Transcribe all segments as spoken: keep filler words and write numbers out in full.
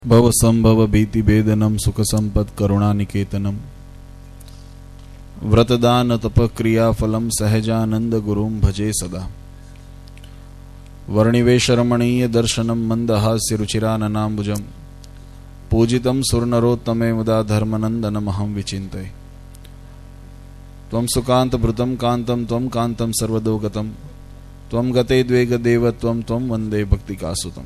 ભવ સંભવ ભીતિ ભેદનમ સુખ સંપદ કરુણાનિકેતનમ વ્રતદાન તપક્રિયા ફલમ સહજાનંદ ગુરુમ ભજે સદા વર્ણિવેશ રમણીય દર્શનમ મંદહાસ્ય રુચિરાનનાંબુજમ પૂજિતમ સુરનરોત્તમે મુદા ધર્મનંદનમહં વિચિંતય ત્વં સુકાંત ભૃતમ કાંતમ ત્વં કાંતમ સર્વદોગતમ ત્વં ગતે દ્વેગ દેવત્વમ ત્વં વંદે ભક્તિકાસુતમ.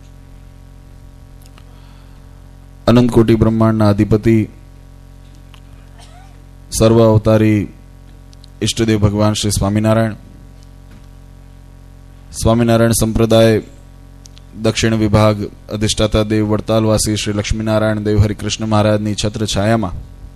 અનંત કોટી બ્રહ્માંડના અધિપતિ સર્વ અવતારી ઈષ્ટદેવ ભગવાન શ્રી સ્વામિનારાયણ સ્વામિનારાયણ સંપ્રદાય દક્ષિણ વિભાગ અધિષ્ઠાતા દેવ વડતાલવાસી શ્રી લક્ષ્મીનારાયણ દેવ હરિકૃષ્ણ મહારાજની છત્ર છાયામાં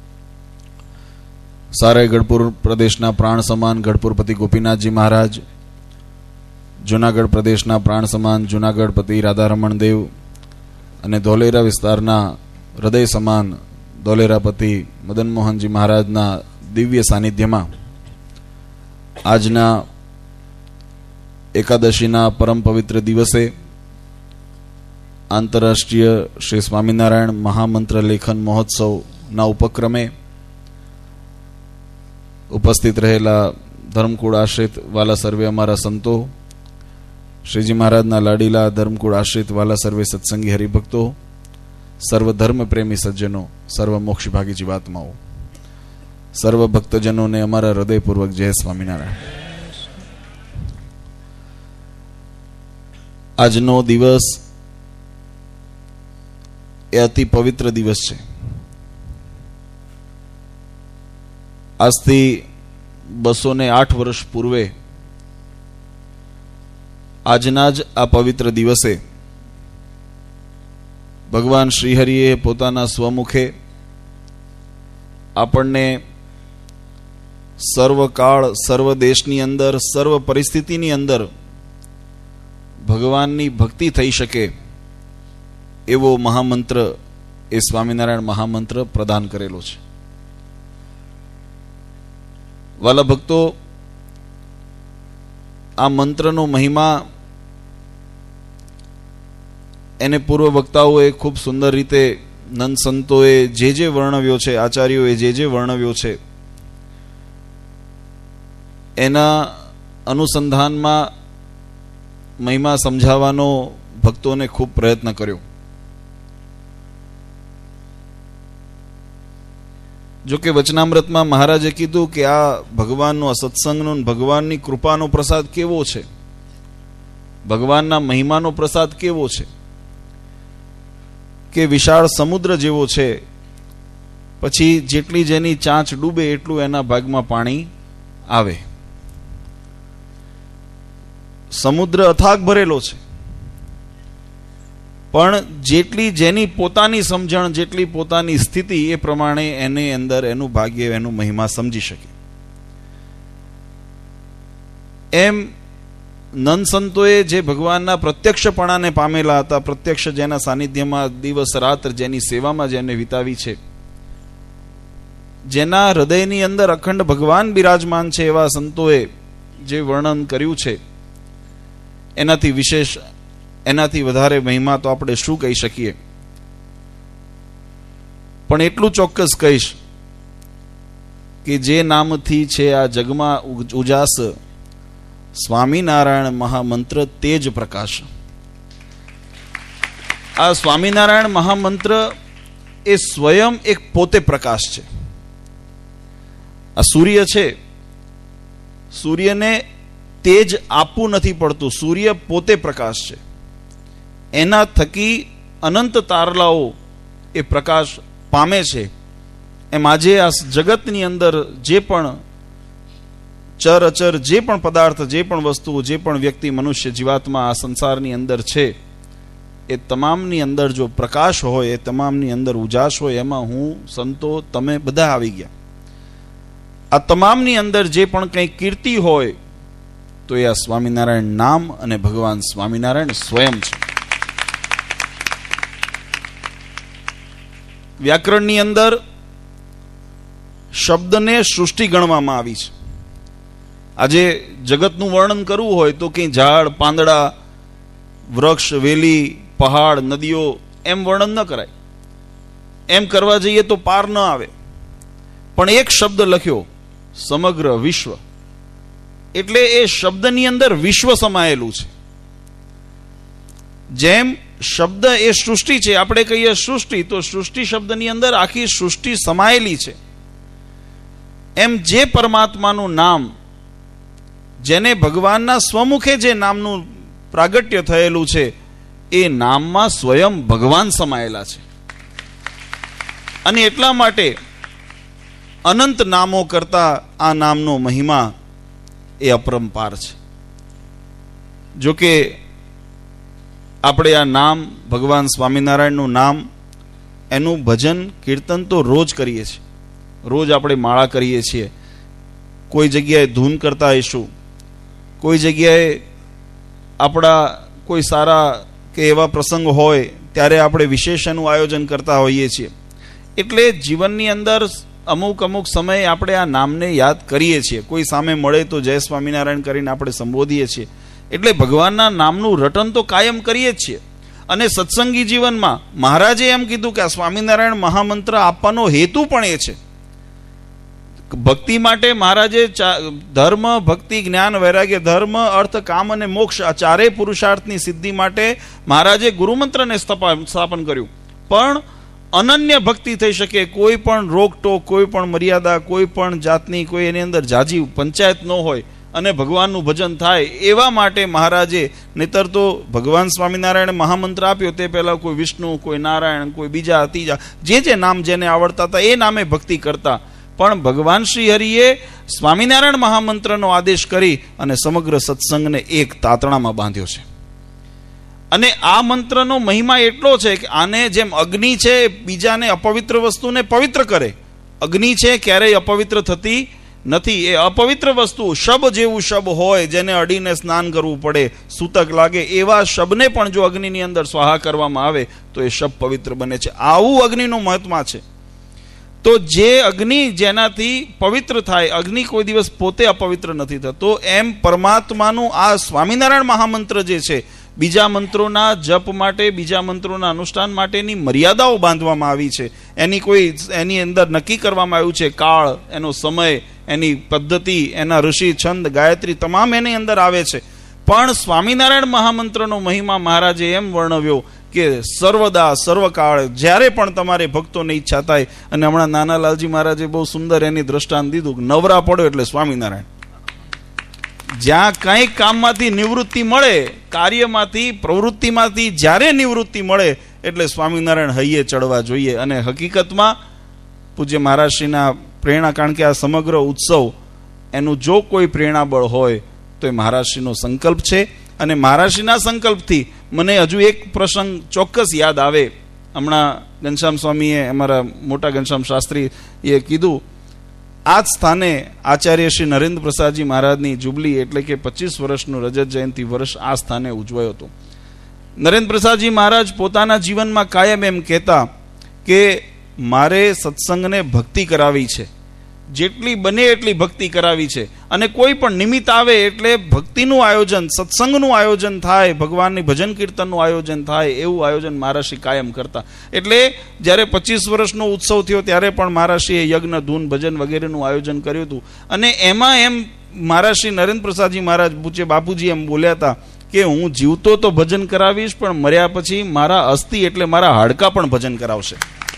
સારાય ગઢપુર પ્રદેશના પ્રાણ સમાન ગઢપુરપતિ ગોપીનાથજી મહારાજ, જુનાગઢ પ્રદેશના પ્રાણ સમાન જુનાગઢપતિ રાધારમણ દેવ અને ધોલેરા વિસ્તારના હૃદય સમાન ધોલેરાપતિ મદન મોહનજી મહારાજના દિવ્ય સાનિધ્યમાં આજના એકાદશીના પરમ પવિત્ર દિવસે આંતરરાષ્ટ્રીય શ્રી સ્વામિનારાયણ મહામંત્ર લેખન મહોત્સવના ઉપક્રમે ઉપસ્થિત રહેલા ધર્મકુળ આશ્રિત વાલા સર્વે અમારા સંતો, શ્રીજી મહારાજના લાડીલા ધર્મકુળ આશ્રિત વાલા સર્વે સત્સંગી હરિભક્તો, સર્વ ધર્મ પ્રેમી સજ્જનો, સર્વ મોક્ષભાગી જીવાત્માઓ, સર્વ ભક્તજનોને અમારા હૃદયપૂર્વક જય સ્વામિનારાયણ. આજનો દિવસ એ અતિ પવિત્ર દિવસ છે. આજથી બસો ને આઠ વર્ષ પૂર્વે આજના જ આ પવિત્ર દિવસે ભગવાન શ્રીહરિએ પોતાના સ્વમુખે આપણને સર્વકાળ સર્વ દેશની અંદર સર્વ પરિસ્થિતિની અંદર ભગવાનની ભક્તિ થઈ શકે એવો મહામંત્ર એ સ્વામિનારાયણ મહામંત્ર પ્રદાન કરેલો છે. વાલા ભક્તો, આ મંત્રનો મહિમા એને પૂર્વ વક્તાઓએ ખૂબ સુંદર રીતે નંદ સંતોએ જે જે વર્ણવ્યો છે, આચાર્યોએ જે જે વર્ણવ્યો છે, એના અનુસંધાનમાં મહિમા સમજાવવાનો ભક્તોને ખૂબ પ્રયત્ન કર્યો. જો કે વચનામૃતમાં મહારાજે કીધું કે આ ભગવાનનો આ સત્સંગનો ભગવાનની કૃપાનો પ્રસાદ કેવો છે, ભગવાનના મહિમાનો પ્રસાદ કેવો છે કે વિશાળ સમુદ્ર જેવો છે, પછી જેટલી જેની ચાંચ ડૂબે એટલું એના ભાગમાં પાણી આવે. સમુદ્ર અથાગ ભરેલો છે, પણ જેટલી જેની પોતાની સમજણ, જેટલી પોતાની સ્થિતિ એ પ્રમાણે એને અંદર એનું ભાગ્ય, એનું મહિમા સમજી શકે. એમ નંદ સંતોએ જે ભગવાનના પ્રત્યક્ષપણાને પામેલા હતા, પ્રત્યક્ષ જેના સાનિધ્યમાં દિવસ રાત જેની સેવામાં જેને વિતાવી છે, જેના હૃદયની અંદર અખંડ ભગવાન બિરાજમાન છે, એવા સંતોએ જે વર્ણન કર્યું છે, એનાથી વિશેષ, એનાથી વધારે મહિમા તો આપણે શું કહી શકીએ. પણ એટલું ચોક્કસ કહીશ કે જે નામથી છે આ જગમાં ઉજાસ સ્વામિનારાયણ મહામંત્ર તેજ પ્રકાશ. આ સ્વામિનારાયણ મહામંત્ર એ સ્વયં એક પોતે પ્રકાશ છે. આ સૂર્ય છે, સૂર્યને તેજ આપવું નથી પડતું, સૂર્ય પોતે પ્રકાશ છે. એના થકી અનંત તારલાઓ એ પ્રકાશ પામે છે. એમ આજે આ જગતની અંદર જે પણ ચર અચર, જે પણ પદાર્થ, જે પણ વસ્તુઓ, જે પણ વ્યક્તિ, મનુષ્ય, જીવાત્મા આ સંસારની અંદર છે, એ તમામની અંદર જો પ્રકાશ હોય, એ તમામની અંદર ઉજાસ હોય, એમાં હું, સંતો, તમે બધા આવી ગયા. આ તમામની અંદર જે પણ કંઈ કીર્તિ હોય તો એ આ સ્વામિનારાયણ નામ અને ભગવાન સ્વામિનારાયણ સ્વયં છે. વ્યાકરણની અંદર શબ્દને સૃષ્ટિ ગણવામાં આવી છે. આજે જગતનું વર્ણન કરવું હોય તો કંઈ ઝાડ, પાંદડા, વૃક્ષ, વેલી, પહાડ, નદીઓ, એમ વર્ણન ન કરાય. એમ કરવા જઈએ તો પાર ન આવે. પણ એક શબ્દ લખ્યો, સમગ્ર વિશ્વ, એટલે એ શબ્દની અંદર વિશ્વ સમાયેલું છે. જેમ શબ્દ એ સૃષ્ટિ છે, આપણે કહીએ સૃષ્ટિ, તો સૃષ્ટિ શબ્દની અંદર આખી સૃષ્ટિ સમાયેલી છે. એમ જે પરમાત્માનું નામ, જેને ભગવાનના સ્વમુખે જે નામનું પ્રાગટ્ય થયેલું છે, એ નામમાં સ્વયં ભગવાન સમાયેલા છે. અને એટલા માટે અનંત નામો કરતા આ નામનો મહિમા એ અપરંપાર છે. જોકે આપણે આ નામ, ભગવાન સ્વામિનારાયણનું નામ, એનું ભજન કીર્તન તો રોજ કરીએ છીએ. રોજ આપણે માળા કરીએ છીએ. કોઈ જગ્યાએ ધૂન કરતા હઈશું, કોઈ જગ્યાએ આપણા કોઈ સારા કે એવા પ્રસંગ હોય ત્યારે આપણે વિશેષ એનું આયોજન કરતા હોઈએ છીએ. એટલે જીવનની અંદર અમુક અમુક સમયે આપણે આ નામને યાદ કરીએ છીએ. કોઈ સામે મળે તો જય સ્વામિનારાયણ કરીને આપણે સંબોધીએ છીએ. એટલે ભગવાનના નામનું રટન તો કાયમ કરીએ જ છીએ. અને સત્સંગી જીવનમાં મહારાજે એમ કીધું કે આ સ્વામિનારાયણ મહામંત્ર આપવાનો હેતુ પણ એ છે. ભક્તિ માટે મહારાજે ધર્મ, ભક્તિ, જ્ઞાન, વૈરાગ્ય, ધર્મ, અર્થ, કામ અને મોક્ષ, આ ચારેય પુરુષાર્થની સિદ્ધિ માટે મહારાજે ગુરુમંત્રને સ્થાપન કર્યું. પણ અનન્ય ભક્તિ થઈ શકે, કોઈ પણ રોકટોક, કોઈ પણ મર્યાદા, કોઈ પણ જાતની કોઈ એની અંદર જાજી પંચાયત ન હોય અને ભગવાનનું ભજન થાય, એવા માટે મહારાજે, નહીતર તો ભગવાન સ્વામિનારાયણ મહામંત્ર આપ્યો તે પહેલા કોઈ વિષ્ણુ, કોઈ નારાયણ, કોઈ બીજા ત્રીજા, જે જે નામ જેને આવડતા હતા એ નામે ભક્તિ કરતા. પણ ભગવાન શ્રી હરિએ સ્વામિનારાયણ મહામંત્રનો આદેશ કરી અને સમગ્ર સત્સંગને એક તાતણામાં બાંધ્યો છે. અને આ મંત્રનો મહિમા એટલો છે કે આને જેમ અગ્નિ છે બીજાને અપવિત્ર વસ્તુને પવિત્ર કરે, અગ્નિ છે ક્યારેય અપવિત્ર થતી નથી. એ અપવિત્ર વસ્તુ શબ જેવું શબ હોય, જેને અડીને સ્નાન કરવું પડે, સૂતક લાગે, એવા શબને પણ જો અગ્નિની અંદર સ્વાહા કરવામાં આવે તો એ શબ પવિત્ર બને છે. આવું અગ્નિનું મહત્વ છે. તો જે અગ્નિ જેનાથી પવિત્ર થાય, અગ્નિ કોઈ દિવસ પોતે અપવિત્ર નથી થતો, એમ પરમાત્માનું આ સ્વામિનારાયણ મહામંત્ર જે છે, બીજા મંત્રોના જપ માટે, બીજા મંત્રોના અનુષ્ઠાન માટેની મર્યાદાઓ બાંધવામાં આવી છે. એની કોઈ એની અંદર નક્કી કરવામાં આવ્યું છે કાળ, એનો સમય, એની પદ્ધતિ, એના ઋષિ, છંદ, ગાયત્રી તમામ એની અંદર આવે છે. પણ સ્વામિનારાયણ મહામંત્રનો મહિમા મહારાજે એમ વર્ણવ્યો કે સર્વદા સર્વકાળ જ્યારે પણ તમારે ભક્તોની ઈચ્છા થાય. અને હમણાં નાનાલાલજી મહારાજે બહુ સુંદર એની દ્રષ્ટાંત દીધું, નવરા પડ્યો એટલે સ્વામિનારાયણ. જ્યાં કંઈક કામમાંથી નિવૃત્તિ મળે, કાર્યમાંથી, પ્રવૃત્તિમાંથી જ્યારે નિવૃત્તિ મળે એટલે સ્વામિનારાયણ હૈયે ચડવા જોઈએ. અને હકીકતમાં પૂજ્ય મહારાજશ્રીના પ્રેરણા, કારણ કે આ સમગ્ર ઉત્સવ એનું જો કોઈ પ્રેરણાબળ હોય તો એ મહારાજશ્રીનો સંકલ્પ છે. અને મહારાજશ્રીના સંકલ્પથી મને હજુ એક પ્રસંગ ચોક્કસ યાદ આવે. હમણાં ઘનશ્યામ સ્વામીએ, અમારા મોટા ઘનશ્યામ શાસ્ત્રી એ કીધું, આ જ સ્થાને આચાર્ય શ્રી નરેન્દ્ર પ્રસાદજી મહારાજની જુબલી એટલે કે પચીસ વર્ષનું રજત જયંતિ વર્ષ આ સ્થાને ઉજવાયો હતો. નરેન્દ્ર પ્રસાદજી મહારાજ પોતાના જીવનમાં કાયમ એમ કહેતા કે મારે સત્સંગને ભક્તિ કરાવી છે, જેટલી બને એટલી ભક્તિ કરાવી છે. અને કોઈ પણ નિમિત્ત આવે એટલે ભક્તિનું આયોજન, સત્સંગનું આયોજન થાય, ભગવાનની ભજન કીર્તનનું આયોજન થાય, એવું આયોજન મહારાજશ્રી કાયમ કરતા. એટલે જ્યારે પચીસ વર્ષનો ઉત્સવ થયો ત્યારે પણ મહારાજશ્રીએ યજ્ઞ, ધૂન, ભજન વગેરેનું આયોજન કર્યું હતું. અને એમાં એમ મહારાજશ્રી નરેન્દ્ર પ્રસાદજી મહારાજ પૂજ્ય બાપુજી એમ બોલ્યા હતા કે હું જીવતો તો ભજન કરાવીશ, પણ મર્યા પછી મારા અસ્થિ એટલે મારા હાડકા પણ ભજન કરાવશે.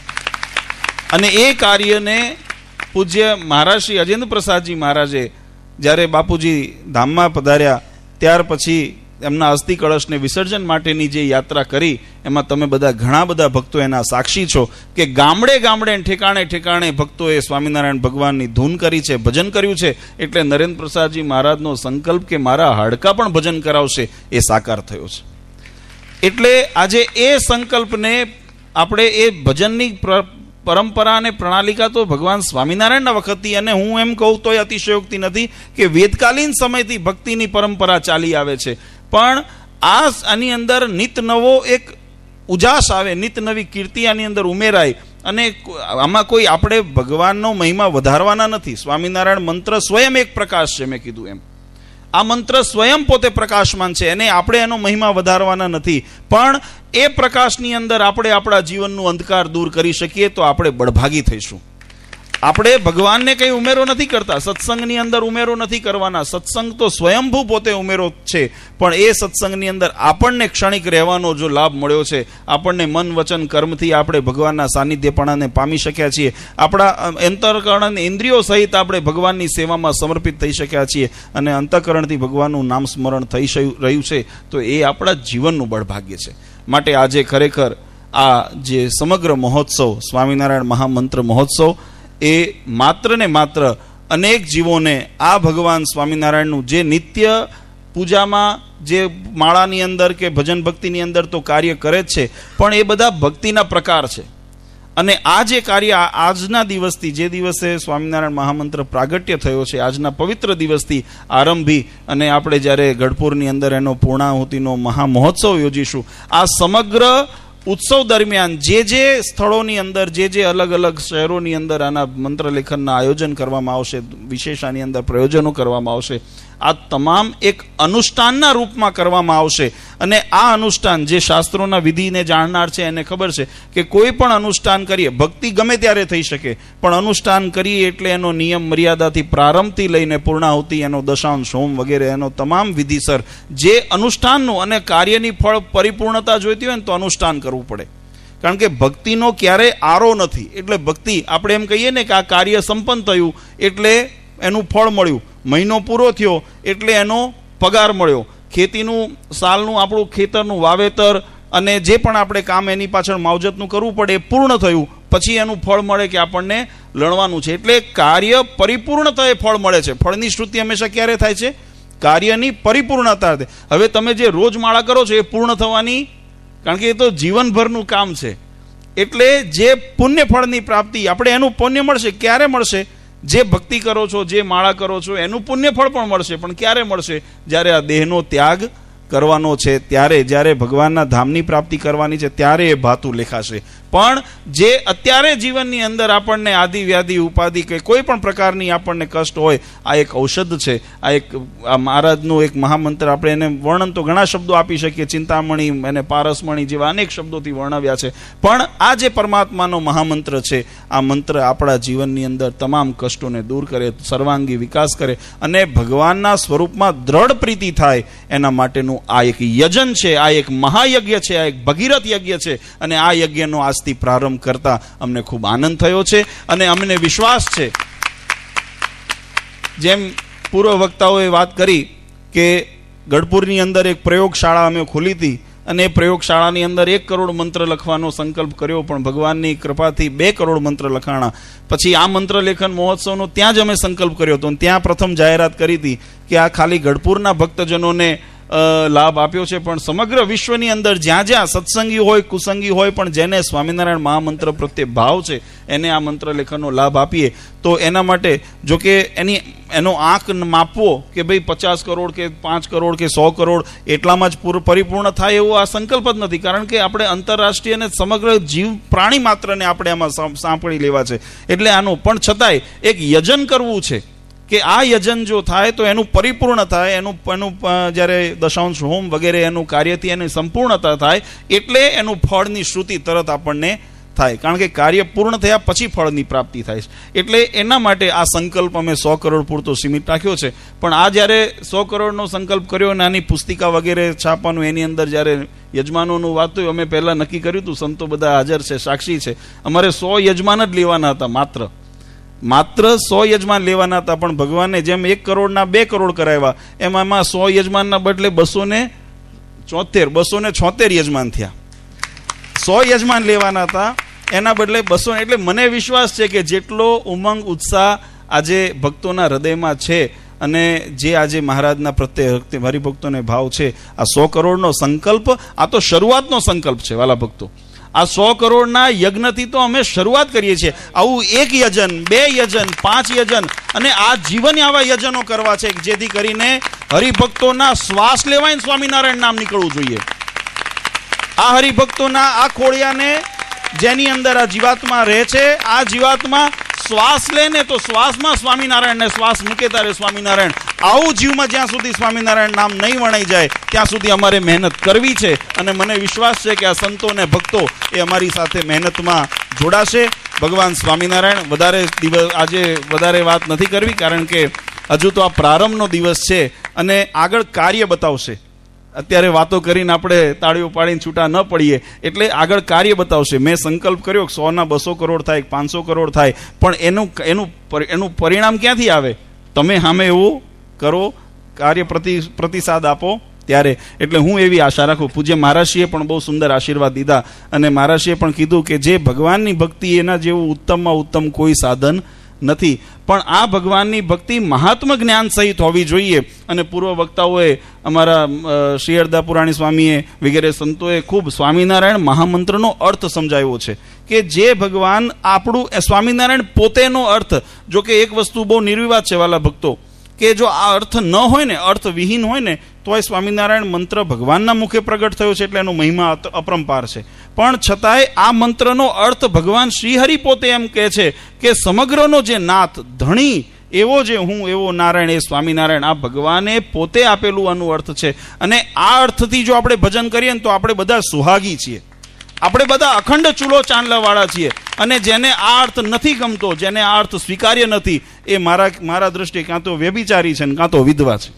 અને એ કાર્યને પૂજ્ય મહારાજ શ્રી અજેન્દ્ર પ્રસાદજી મહારાજે જ્યારે બાપુજી ધામમાં પધાર્યા ત્યાર પછી એમના અસ્થિ કળશને વિસર્જન માટેની જે યાત્રા કરી, એમાં તમે બધા ઘણા બધા ભક્તો એના સાક્ષી છો કે ગામડે ગામડે ઠેકાણે ઠેકાણે ભક્તોએ સ્વામિનારાયણ ભગવાનની ધૂન કરી છે, ભજન કર્યું છે. એટલે નરેન્દ્ર પ્રસાદજી મહારાજનો સંકલ્પ કે મારા હાડકા પણ ભજન કરાવશે એ સાકાર થયો છે. એટલે આજે એ સંકલ્પને આપણે એ ભજનની પરંપરા અને પ્રણાલિકા તો ભગવાન સ્વામિનારાયણના વખતથી, અને હું એમ કહું તો અતિશયોક્તિ નથી કે વેદકાલીન સમયથી ભક્તિની પરંપરા ચાલી આવે છે. પણ આ આની અંદર નિત નવો એક ઉજાસ આવે, નિત નવી કીર્તિ આની અંદર ઉમેરાય. અને આમાં કોઈ આપણે ભગવાનનો મહિમા વધારવાના નથી. સ્વામિનારાયણ મંત્ર સ્વયં એક પ્રકાશ છે, મેં કીધું એમ. આ મંત્ર સ્વયં પોતે પ્રકાશમાન છે, એને આપણે એનો મહિમા વધારવાના નથી, પણ એ પ્રકાશની અંદર આપણે આપણા જીવનનું અંધકાર દૂર કરી શકીએ તો આપણે બળભાગી થઈશું. આપણે ભગવાનને કંઈ ઉમેરો નથી કરતા, સત્સંગની અંદર ઉમેરો નથી કરવાના. સત્સંગ તો સ્વયંભૂ પોતે ઉમેરો છે, પણ એ સત્સંગની અંદર આપણને ક્ષણિક રહેવાનો જો લાભ મળ્યો છે, આપણને મન વચન કર્મથી આપણે ભગવાનના સાનિધ્યપણાને પામી શક્યા છીએ, આપણા અંતઃકરણ ઇન્દ્રિયો સહિત આપણે ભગવાનની સેવામાં સમર્પિત થઈ શક્યા છીએ અને અંતઃકરણથી ભગવાનનું નામ સ્મરણ થઈ રહ્યું છે, તો એ આપણા જીવનનું બળભાગ્ય છે. માટે આજે ખરેખર આ જે સમગ્ર મહોત્સવ, સ્વામિનારાયણ મહામંત્ર મહોત્સવ, એ માત્ર ને માત્ર અનેક જીવોને આ ભગવાન સ્વામિનારાયણનું જે નિત્ય પૂજામાં જે માળાની અંદર કે ભજન ભક્તિની અંદર તો કાર્ય કરે જ છે, પણ એ બધા ભક્તિના પ્રકાર છે. અને આ જે કાર્ય આજના દિવસથી, જે દિવસે સ્વામિનારાયણ મહામંત્ર પ્રાગટ્ય થયો છે, આજના પવિત્ર દિવસથી આરંભી અને આપણે જ્યારે ગઢપુરની અંદર એનો પૂર્ણાહુતિનો મહામહોત્સવ યોજીશું, આ સમગ્ર ઉત્સવ દરમિયાન જે જે સ્થળોની અંદર, જે જે અલગ અલગ શહેરોની અંદર આના મંત્ર લેખનના આયોજન કરવામાં આવશે, વિશેષ આની અંદર પ્રયોજનો કરવામાં આવશે, આ તમામ એક અનુષ્ઠાનના રૂપમાં કરવામાં આવશે. અને આ અનુષ્ઠાન જે શાસ્ત્રોના વિધિને જાણનાર છે એને ખબર છે કે કોઈ પણ અનુષ્ઠાન કરીએ, ભક્તિ ગમે ત્યારે થઈ શકે, પણ અનુષ્ઠાન કરીએ એટલે એનો નિયમ મર્યાદાથી પ્રારંભથી લઈને પૂર્ણાહુતિ, એનો દશાંશ હોમ વગેરે, એનો તમામ વિધિસર જે અનુષ્ઠાનનું અને કાર્યની ફળ પરિપૂર્ણતા જોઈતી હોય ને તો અનુષ્ઠાન કરવું પડે. કારણ કે ભક્તિનો ક્યારેય આરો નથી. એટલે ભક્તિ, આપણે એમ કહીએ ને કે આ કાર્ય સંપન્ન થયું એટલે એનું ફળ મળ્યું, મહિનો પૂરો થયો એટલે એનો પગાર મળ્યો, ખેતીનું સાલનું આપણું ખેતરનું વાવેતર અને જે પણ આપણે કામ એની પાછળ માવજતનું કરવું પડે એ પૂર્ણ થયું પછી એનું ફળ મળે કે આપણને લણવાનું છે. એટલે કાર્ય પરિપૂર્ણતાએ ફળ મળે છે. ફળની શ્રુતિ હંમેશા ક્યારે થાય છે? કાર્યની પરિપૂર્ણતા. હવે તમે જે રોજ માળા કરો છો એ પૂર્ણ થવાની, કારણ કે એ તો જીવનભરનું કામ છે. એટલે જે પુણ્ય ફળની પ્રાપ્તિ, આપણે એનું પુણ્ય મળશે. ક્યારે મળશે? જે ભક્તિ કરો છો, જે માળા કરો છો એનું પુણ્ય ફળ પણ મળશે. પણ ક્યારે મળશે? જ્યારે આ દેહનો ત્યાગ કરવાનો છે ત્યારે, જ્યારે ભગવાનના ધામની પ્રાપ્તિ કરવાની છે ત્યારે એ ભાતું લેખાશે. પણ જે અત્યારે જીવનની અંદર આપણને આદિ વ્યાધિ ઉપાધિ કે કોઈ પણ પ્રકારની આપણને કષ્ટ હોય, આ એક ઔષધ છે. આ એક આ મહારાજનું એક મહામંત્ર, આપણે એને વર્ણન તો ઘણા શબ્દો આપી શકીએ, ચિંતામણી અને પારસમણી જેવા અનેક શબ્દોથી વર્ણવ્યા છે. પણ આ જે પરમાત્માનો મહામંત્ર છે, આ મંત્ર આપણા જીવનની અંદર તમામ કષ્ટોને દૂર કરે, સર્વાંગી વિકાસ કરે અને ભગવાનના સ્વરૂપમાં દ્રઢ પ્રીતિ થાય એના માટેનું આ એક યજન છે, આ એક મહાયજ્ઞ છે, આ એક ભગીરથ યજ્ઞ છે. અને આ યજ્ઞનો આજથી પ્રારંભ કરતા અમને ખૂબ આનંદ થયો છે અને અમને વિશ્વાસ છે, જેમ પૂર્વ વક્તાઓએ વાત કરી કે ગઢપુરની અંદર એક પ્રયોગશાળા અમે ખોલી હતી અને એ પ્રયોગશાળાની અંદર એક કરોડ મંત્ર લખવાનો સંકલ્પ કર્યો, પણ ભગવાનની કૃપાથી બે કરોડ મંત્ર લખાણા. પછી આ મંત્ર લેખન મહોત્સવનો ત્યાં જ અમે સંકલ્પ કર્યો હતો. ત્યાં પ્રથમ જાહેરાત કરી હતી કે આ ખાલી ગઢપુરના ભક્તજનોને લાભ આપ્યો છે, પણ સમગ્ર વિશ્વની અંદર જ્યાં જ્યાં સત્સંગી હોય, કુસંગી હોય, પણ જેને સ્વામિનારાયણ મહામંત્ર પ્રત્યે ભાવ છે એને આ મંત્ર લેખનનો લાભ આપીએ. તો એના માટે જો કે એની એનો આંક માપવો કે ભાઈ પચાસ કરોડ કે પાંચ કરોડ કે સો કરોડ એટલામાં જ પૂર પરિપૂર્ણ થાય એવો આ સંકલ્પ જ નથી. કારણ કે આપણે આંતરરાષ્ટ્રીય અને સમગ્ર જીવ પ્રાણી માત્રને આપણે આમાં સાંપડી લેવા છે. એટલે આનું પણ છતાંય એક યજન કરવું છે કે આ યજન જો થાય તો એનું પરિપૂર્ણ થાય, એનું એનું જ્યારે દશાંશ હોમ વગેરે એનું કાર્યથી એની સંપૂર્ણતા થાય એટલે એનું ફળની શ્રુતિ તરત આપણને થાય. કારણ કે કાર્ય પૂર્ણ થયા પછી ફળની પ્રાપ્તિ થાય છે. એટલે એના માટે આ સંકલ્પ અમે સો કરોડ પૂરતો સીમિત રાખ્યો છે. પણ આ જ્યારે સો કરોડનો સંકલ્પ કર્યો અને આની પુસ્તિકા વગેરે છાપવાનું, એની અંદર જ્યારે યજમાનોનું વાત થયું, અમે પહેલાં નક્કી કર્યું હતું, સંતો બધા હાજર છે, સાક્ષી છે, અમારે સો યજમાન જ લેવાના હતા. માત્ર માત્ર સો યજમાન લેવાના હતા. પણ ભગવાનને જેમ એક કરોડના બે કરોડ કરાવ્યા, એમ એમાં સો યજમાનના બદલે બસો ને ચોતેર બસો ને છોતેર યજમાન થયા. સો યજમાન લેવાના હતા એના બદલે બસો. એટલે મને વિશ્વાસ છે કે જેટલો ઉમંગ ઉત્સાહ આજે ભક્તોના હૃદયમાં છે અને જે આજે મહારાજના પ્રત્યે હરિભક્તોને ભાવ છે, આ સો કરોડનો સંકલ્પ આ તો શરૂઆતનો સંકલ્પ છે વાલા ભક્તો. આ સો કરોડના યજ્ઞથી તો અમે શરૂઆત કરીએ છીએ. આવું એક યજન, બે યજન, પાંચ યજન અને આ જીવન આવા યજનો કરવા છે જેથી કરીને હરિભક્તોના શ્વાસ લેવાય સ્વામિનારાયણ નામ નીકળવું જોઈએ. આ હરિભક્તોના આ ખોળિયાને જેની અંદર આ જીવાત્મા રહે છે, આ જીવાત્મા શ્વાસ લે ને તો શ્વાસમાં સ્વામિનારાયણ ને શ્વાસ મૂકે તારે સ્વામિનારાયણ. આવું જીવમાં જ્યાં સુધી સ્વામિનારાયણ નામ નહીં વણાઈ જાય ત્યાં સુધી અમારે મહેનત કરવી છે. અને મને વિશ્વાસ છે કે આ સંતો અને ભક્તો એ અમારી સાથે મહેનતમાં જોડાશે. ભગવાન સ્વામિનારાયણ. વધારે દિવસ આજે વધારે વાત નથી કરવી, કારણ કે હજુ તો આ પ્રારંભનો દિવસ છે અને આગળ કાર્ય બતાવશે. અત્યારે વાતો કરીને આપણે તાળીઓ પાડીને છૂટા ન પડીએ, એટલે આગળ કાર્ય બતાવશે. મેં સંકલ્પ કર્યો કે સો ના બસો કરોડ થાય, પાંચસો કરોડ થાય, પણ એનું એનું એનું પરિણામ ક્યાંથી આવે? તમે સામે એવું કરો, કાર્ય પ્રતિ પ્રતિસાદ આપો ત્યારે. એટલે હું એવી આશા રાખું. પૂજ્ય મહારાજશ્રીએ પણ બહુ સુંદર આશીર્વાદ દીધા અને મહારાજશ્રીએ પણ કીધું કે જે ભગવાનની ભક્તિ એના જેવું ઉત્તમમાં ઉત્તમ કોઈ સાધન નથી, પણ આ ભગવાનની ભક્તિ મહાત્મ જ્ઞાન સહિત હોવી જોઈએ. અને પૂર્વ વક્તાઓએ, અમારા શ્રી હરદા પુરાણી સ્વામીએ વગેરે સંતોએ ખૂબ સ્વામિનારાયણ મહામંત્રનો અર્થ સમજાવ્યો છે કે જે ભગવાન આપણું સ્વામિનારાયણ પોતેનો અર્થ. જો કે એક વસ્તુ બહુ નિર્વિવાદ છે વાલા ભક્તો, કે જો આ અર્થ ન હોય ને, અર્થ વિહીન હોય ને, તો એ સ્વામિનારાયણ મંત્ર ભગવાનના મુખે પ્રગટ થયો છે એટલે એનો મહિમા અપરંપાર છે. પણ છતાંય આ મંત્રનો અર્થ ભગવાન શ્રીહરિ પોતે એમ કહે છે કે સમગ્રનો જે નાથ, ધણી એવો જે હું, એવો નારાયણ, એ સ્વામિનારાયણ આ ભગવાને પોતે આપેલું આનું અર્થ છે. અને આ અર્થથી જો આપણે ભજન કરીએ ને તો આપણે બધા સુહાગી છીએ. આપણે બધા અખંડ ચૂલો ચાંદલા વાળા છીએ. અને જેને આ અર્થ નથી ગમતો, જેને આ અર્થ સ્વીકાર્ય નથી, એ મારા મારા દ્રષ્ટિએ કાં તો વ્યભિચારી છે ને કાં તો વિધવા છે.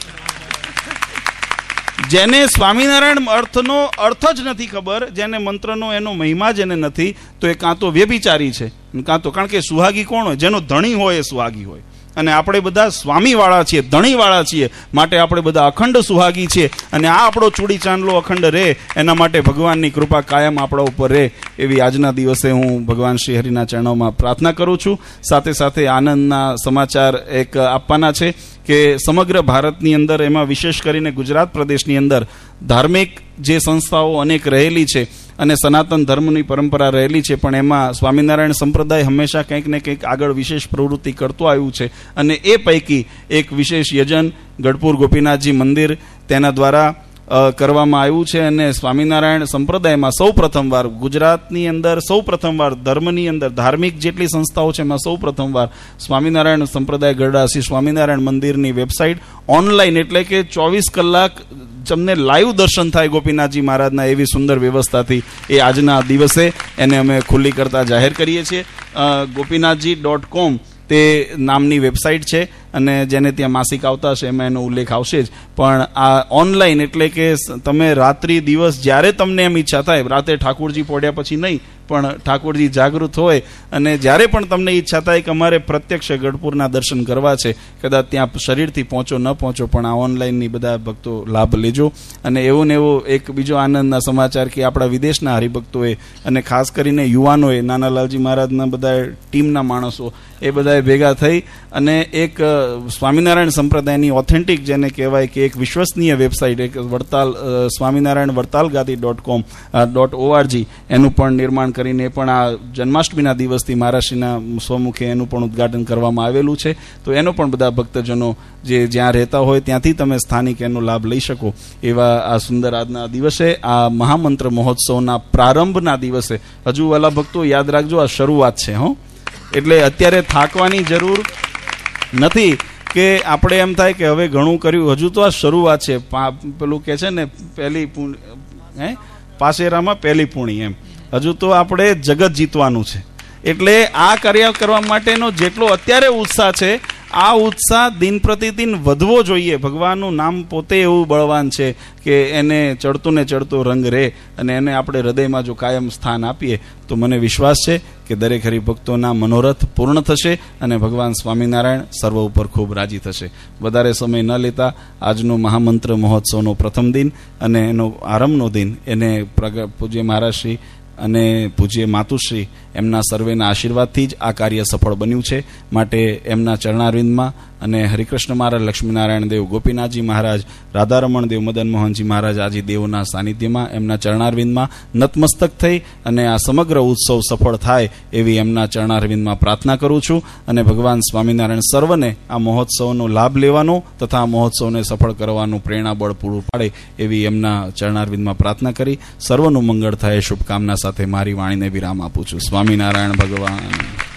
જેને સ્વામિનારાયણ અર્થનો અર્થ જ નથી ખબર, જેને મંત્રનો એનો મહિમા જેને નથી, તો એ કાં તો વ્યભિચારી છે, કાં તો, કારણ કે સુહાગી કોણ હોય? જેનો ધણી હોય એ સુહાગી હોય. અને આપણે બધા સ્વામીવાળા છીએ, ધણીવાળા છીએ, માટે આપણે બધા અખંડ સુહાગી છીએ. અને આ આપણો ચૂડી ચાંદલો અખંડ રહે, એના માટે ભગવાનની કૃપા કાયમ આપણા ઉપર રહે, એવી આજના દિવસે હું ભગવાન શ્રી હરિના ચરણોમાં પ્રાર્થના કરું છું. સાથે સાથે આનંદના સમાચાર એક આપવાના છે કે સમગ્ર ભારતની અંદર, એમાં વિશેષ કરીને ગુજરાત પ્રદેશની અંદર ધાર્મિક જે સંસ્થાઓ અનેક રહેલી છે અને સનાતન ધર્મની પરંપરા રહેલી છે, પણ એમાં સ્વામિનારાયણ સંપ્રદાય હંમેશા કંઈક ને કંઈક આગળ વિશેષ પ્રવૃત્તિ કરતું આવ્યું છે. અને એ પૈકી એક વિશેષ યજન ગઢપુર ગોપીનાથજી મંદિર તેના દ્વારા કરવામાં આવ્યું છે. અને સ્વામિનારાયણ સંપ્રદાયમાં સૌ પ્રથમવાર ગુજરાતની અંદર, સૌ પ્રથમવાર ધર્મની અંદર, ધાર્મિક જેટલી સંસ્થાઓ છે એમાં સૌ પ્રથમવાર સ્વામિનારાયણ સંપ્રદાય ગરડા શ્રી સ્વામિનારાયણ મંદિરની વેબસાઇટ ઓનલાઈન, એટલે કે ચોવીસ કલાક તમને લાઈવ દર્શન થાય ગોપીનાથજી મહારાજના, એવી સુંદર વ્યવસ્થાથી એ આજના દિવસે એને અમે ખુલ્લી કરતા જાહેર કરીએ છીએ. ગોપીનાથજી ડોટ કોમ તે નામની વેબસાઇટ છે અને જેને ત્યાં માસિક આવતા હશે એમાં એનો ઉલ્લેખ આવશે જ. પણ આ ઓનલાઈન એટલે કે તમે રાત્રિ દિવસ જ્યારે તમને એમ ઈચ્છા થાય, રાતે ઠાકોરજી પોડ્યા પછી નહીં, પણ ઠાકોરજી જાગૃત હોય અને જ્યારે પણ તમને ઈચ્છા થાય કે અમારે પ્રત્યક્ષ ગઢપુરના દર્શન કરવા છે, કદાચ ત્યાં શરીરથી પહોંચો ન પહોંચો, પણ આ ઓનલાઈનની બધા ભક્તો લાભ લેજો. અને એવો ને એવો એક બીજો આનંદના સમાચાર કે આપણા વિદેશના હરિભક્તોએ અને ખાસ કરીને યુવાનોએ, નાનાલાલજી મહારાજના બધા ટીમના માણસો એ બધાએ ભેગા થઈ અને એક સ્વામિનારાયણ સંપ્રદાયની ઓથેન્ટિક, જેને કહેવાય કે એક વિશ્વસનીય વેબસાઇટ, એક વડતાલ સ્વામિનારાયણ વડતાલ ગાદી ડોટ કોમ ડોટ ઓઆરજી એનું પણ નિર્માણ કરીને પણ આ જન્માષ્ટમીના દિવસથી મહારાષ્ટ્રના સ્વમુખે એનું પણ ઉદ્ઘાટન કરવામાં આવેલું છે. તો એનો પણ બધા ભક્તજનો જે જ્યાં રહેતા હોય ત્યાંથી તમે સ્થાનિક એનો લાભ લઈ શકો એવા આ સુંદર આજના દિવસે, આ મહામંત્ર મહોત્સવના પ્રારંભના દિવસે, હજુ વાલા ભક્તો યાદ રાખજો આ શરૂઆત છે હો, એટલે અત્યારે થાકવાની જરૂર નથી કે આપણે એમ થાય કે હવે ઘણું કર્યું, હજુ તો આ શરૂઆત છે. પેલું કે છે ને પહેલી હે પાસેરામાં પહેલી પૂણી, એમ હજુ તો આપણે જગત જીતવાનું છે. એટલે આ કાર્ય કરવા માટેનો જેટલો અત્યારે ઉત્સાહ છે, આ ઉત્સાહ દિન પ્રતિદિન વધવો જોઈએ. ભગવાનનું નામ પોતે એવું બળવાન છે કે એને ચડતો ને ચડતો રંગ રહે, અને એને આપણે હૃદયમાં જો કાયમ સ્થાન આપીએ તો મને વિશ્વાસ છે કે દરેક હરિભક્તોના મનોરથ પૂર્ણ થશે અને ભગવાન સ્વામિનારાયણ સર્વ ઉપર ખૂબ રાજી થશે. વધારે સમય ન લેતા આજનો મહામંત્ર મહોત્સવનો પ્રથમ દિન અને એનો આરંભનો દિન એને પૂજ્ય મહારાજશ્રી અને પૂજ્ય માતુશ્રી એમના સર્વેના આશીર્વાદથી જ આ કાર્ય સફળ બન્યું છે. માટે એમના ચરણારવિંદમાં અને હરિકૃષ્ણ મહારાજ, લક્ષ્મીનારાયણ દેવ, ગોપીનાથજી મહારાજ, રાધારમણ દેવ, મદન મોહનજી મહારાજ આજી દેવના સાનિધ્યમાં એમના ચરણારવિંદમાં નતમસ્તક થઈ અને આ સમગ્ર ઉત્સવ સફળ થાય એવી એમના ચરણારવિંદમાં પ્રાર્થના કરું છું. અને ભગવાન સ્વામિનારાયણ સર્વને આ મહોત્સવનો લાભ લેવાનો તથા આ મહોત્સવને સફળ કરવાનું પ્રેરણાબળ પૂરું પાડે એવી એમના ચરણારવિંદમાં પ્રાર્થના કરી સર્વનું મંગળ થાય શુભકામના સાથે મારી વાણીને વિરામ આપું છું. સ્વામિનારાયણ ભગવાન.